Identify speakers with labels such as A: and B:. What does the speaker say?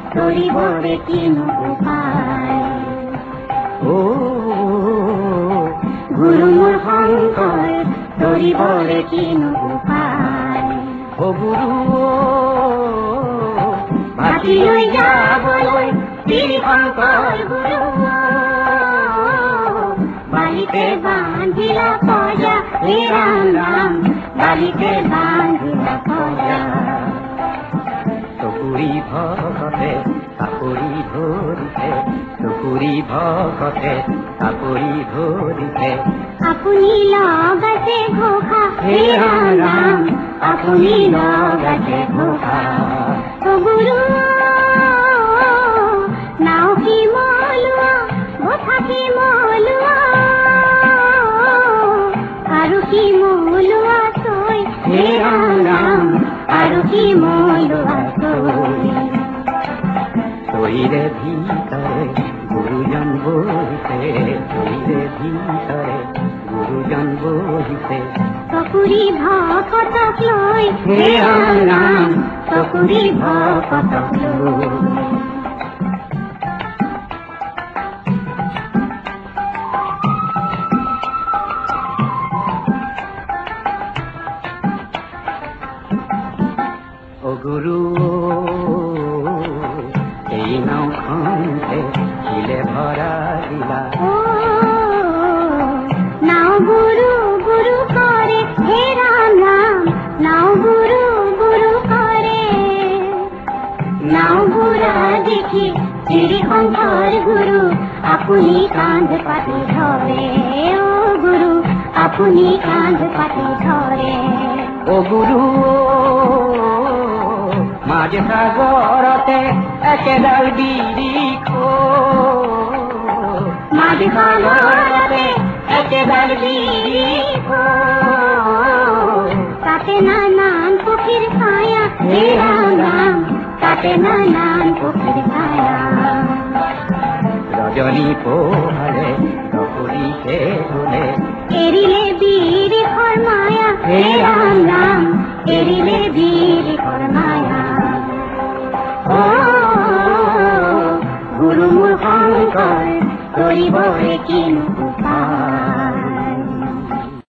A: ধৰিবৰে কিনো উপায়
B: ও
A: গুৰু মোৰ শংকৰ ধৰিবৰে কিনো উপায়
B: ও গুৰু
A: ভাটি লৈ যাবলৈ শ্ৰী শংকৰ গুৰু বালিতে বান্ধিলা পজা হে ৰাম ৰাম বালিতে বান্ধিলা পজা
B: চকুৰি ভকতে চাপৰি ধৰিছে চকুৰি ভকতে চাপৰি ধৰিছে
A: আপুনি লগাইছে ঘোষা হে ৰাম ৰাম আপুনি লগাইছে ঘোষা ও গুৰু নাও কি মলোৱা কথা কি মলোৱা আৰু কি মলোৱা তই হে ৰাম ৰাম আৰু কি মলোৱা তই
B: শরীরে ভিতরে গুরুজন বহিছে শরীরে ভিতরে গুরুজন বহিছে
A: চকুৰি ভকতক লৈ হে ৰাম ৰাম চকুৰি ভকতক লৈ
B: ও গুরু এই নাওখনতে শিলে ভরা দিলা
A: নাও গুৰু গুৰু কৰে হে ৰাম ৰাম নাও গুৰু গুৰু কৰে নাও গুৰা দেখি শ্ৰী শংকৰ গুৰু আপুনি কান্ধ পাতি ধৰে ও গুৰু আপুনি কান্ধ পাতি ধৰে
B: ও গুরু মাঝ সাগরতে একেডাল বিরিখ
A: মাঝ সাগরতে একেডাল বিরিখ তাতে নানান পক্ষীৰ ছায়া হে ৰাম ৰাম তাতে নানান পক্ষীৰ ছায়া
B: রজনী পোহালে চকুরিতে ধুলে
A: এৰিলে বিৰিখৰ মায়া হে ৰাম ৰাম এৰিলে বিৰিখৰ মায়া ও গুৰু মোৰ শংকৰ ধৰিবৰে কিনো উপায়